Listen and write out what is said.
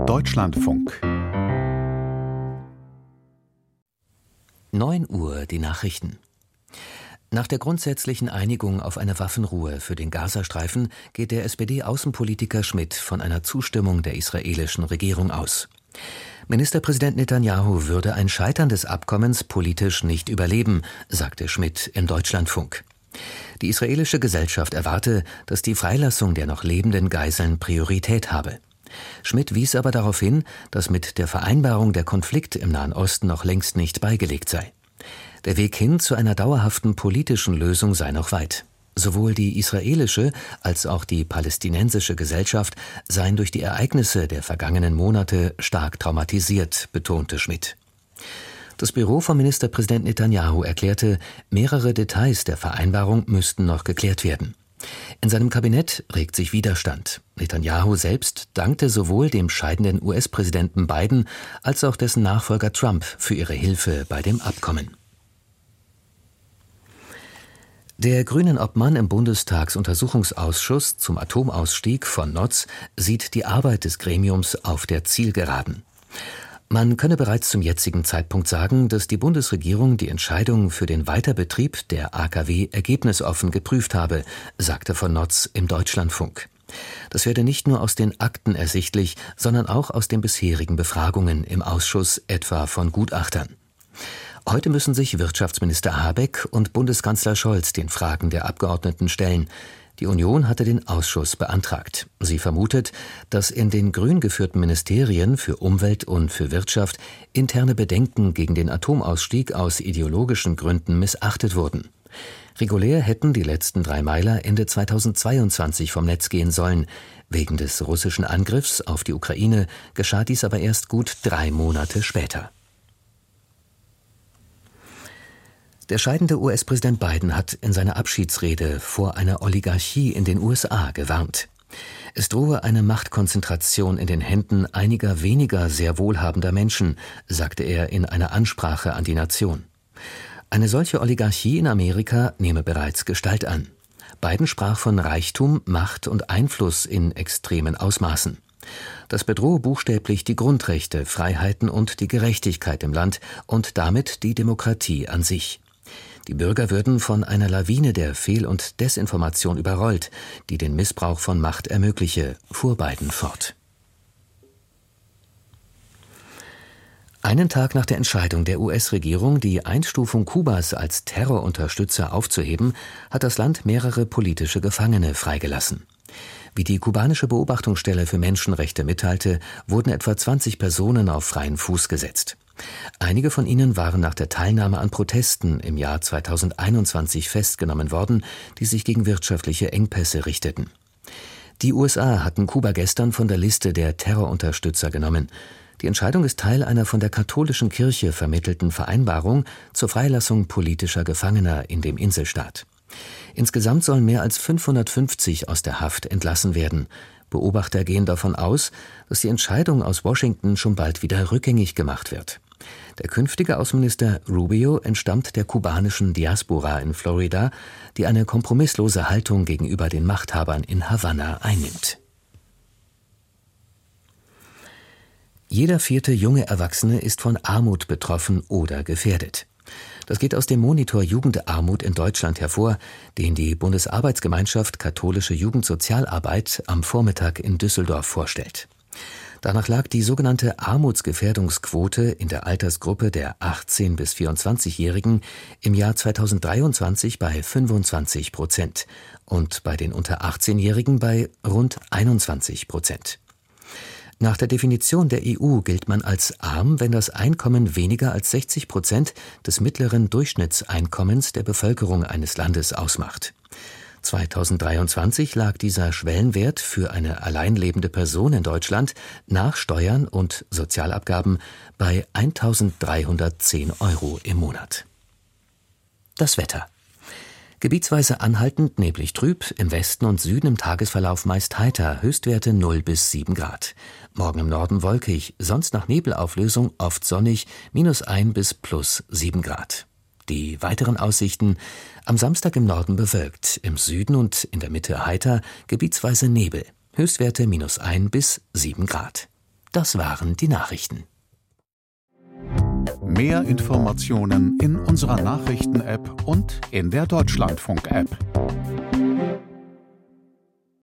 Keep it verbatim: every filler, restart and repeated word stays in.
Deutschlandfunk. neun Uhr, die Nachrichten. Nach der grundsätzlichen Einigung auf eine Waffenruhe für den Gazastreifen geht der S P D-Außenpolitiker Schmidt von einer Zustimmung der israelischen Regierung aus. Ministerpräsident Netanjahu würde ein Scheitern des Abkommens politisch nicht überleben, sagte Schmidt im Deutschlandfunk. Die israelische Gesellschaft erwarte, dass die Freilassung der noch lebenden Geiseln Priorität habe. Schmidt wies aber darauf hin, dass mit der Vereinbarung der Konflikt im Nahen Osten noch längst nicht beigelegt sei. Der Weg hin zu einer dauerhaften politischen Lösung sei noch weit. Sowohl die israelische als auch die palästinensische Gesellschaft seien durch die Ereignisse der vergangenen Monate stark traumatisiert, betonte Schmidt. Das Büro von Ministerpräsident Netanjahu erklärte, mehrere Details der Vereinbarung müssten noch geklärt werden. In seinem Kabinett regt sich Widerstand. Netanjahu selbst dankte sowohl dem scheidenden U S-Präsidenten Biden als auch dessen Nachfolger Trump für ihre Hilfe bei dem Abkommen. Der Grünen-Obmann im Bundestagsuntersuchungsausschuss zum Atomausstieg von Notz sieht die Arbeit des Gremiums auf der Zielgeraden. Man könne bereits zum jetzigen Zeitpunkt sagen, dass die Bundesregierung die Entscheidung für den Weiterbetrieb der A K W ergebnisoffen geprüft habe, sagte von Notz im Deutschlandfunk. Das werde nicht nur aus den Akten ersichtlich, sondern auch aus den bisherigen Befragungen im Ausschuss, etwa von Gutachtern. Heute müssen sich Wirtschaftsminister Habeck und Bundeskanzler Scholz den Fragen der Abgeordneten stellen. Die Union hatte den Ausschuss beantragt. Sie vermutet, dass in den grün geführten Ministerien für Umwelt und für Wirtschaft interne Bedenken gegen den Atomausstieg aus ideologischen Gründen missachtet wurden. Regulär hätten die letzten drei Meiler Ende zweitausendzweiundzwanzig vom Netz gehen sollen. Wegen des russischen Angriffs auf die Ukraine geschah dies aber erst gut drei Monate später. Der scheidende U S-Präsident Biden hat in seiner Abschiedsrede vor einer Oligarchie in den U S A gewarnt. Es drohe eine Machtkonzentration in den Händen einiger weniger sehr wohlhabender Menschen, sagte er in einer Ansprache an die Nation. Eine solche Oligarchie in Amerika nehme bereits Gestalt an. Biden sprach von Reichtum, Macht und Einfluss in extremen Ausmaßen. Das bedrohe buchstäblich die Grundrechte, Freiheiten und die Gerechtigkeit im Land und damit die Demokratie an sich. Die Bürger würden von einer Lawine der Fehl- und Desinformation überrollt, die den Missbrauch von Macht ermögliche, fuhr Biden fort. Einen Tag nach der Entscheidung der U S-Regierung, die Einstufung Kubas als Terrorunterstützer aufzuheben, hat das Land mehrere politische Gefangene freigelassen. Wie die kubanische Beobachtungsstelle für Menschenrechte mitteilte, wurden etwa zwanzig Personen auf freien Fuß gesetzt. Einige von ihnen waren nach der Teilnahme an Protesten im Jahr zweitausendeinundzwanzig festgenommen worden, die sich gegen wirtschaftliche Engpässe richteten. Die U S A hatten Kuba gestern von der Liste der Terrorunterstützer genommen. Die Entscheidung ist Teil einer von der katholischen Kirche vermittelten Vereinbarung zur Freilassung politischer Gefangener in dem Inselstaat. Insgesamt sollen mehr als fünfhundertfünfzig aus der Haft entlassen werden. Beobachter gehen davon aus, dass die Entscheidung aus Washington schon bald wieder rückgängig gemacht wird. Der künftige Außenminister Rubio entstammt der kubanischen Diaspora in Florida, die eine kompromisslose Haltung gegenüber den Machthabern in Havanna einnimmt. Jeder vierte junge Erwachsene ist von Armut betroffen oder gefährdet. Das geht aus dem Monitor Jugendarmut in Deutschland hervor, den die Bundesarbeitsgemeinschaft Katholische Jugendsozialarbeit am Vormittag in Düsseldorf vorstellt. Danach lag die sogenannte Armutsgefährdungsquote in der Altersgruppe der achtzehn- bis vierundzwanzigjährigen im Jahr zweitausenddreiundzwanzig bei fünfundzwanzig Prozent und bei den unter achtzehnjährigen bei rund einundzwanzig Prozent. Nach der Definition der E U gilt man als arm, wenn das Einkommen weniger als sechzig Prozent des mittleren Durchschnittseinkommens der Bevölkerung eines Landes ausmacht. zweitausenddreiundzwanzig lag dieser Schwellenwert für eine alleinlebende Person in Deutschland nach Steuern und Sozialabgaben bei eintausenddreihundertzehn Euro im Monat. Das Wetter. Gebietsweise anhaltend neblig trüb, im Westen und Süden im Tagesverlauf meist heiter, Höchstwerte null bis sieben Grad. Morgen im Norden wolkig, sonst nach Nebelauflösung oft sonnig, minus ein bis plus sieben Grad. Die weiteren Aussichten: am Samstag im Norden bewölkt, im Süden und in der Mitte heiter, gebietsweise Nebel, Höchstwerte minus ein bis sieben Grad. Das waren die Nachrichten. Mehr Informationen in unserer Nachrichten-App und in der Deutschlandfunk-App.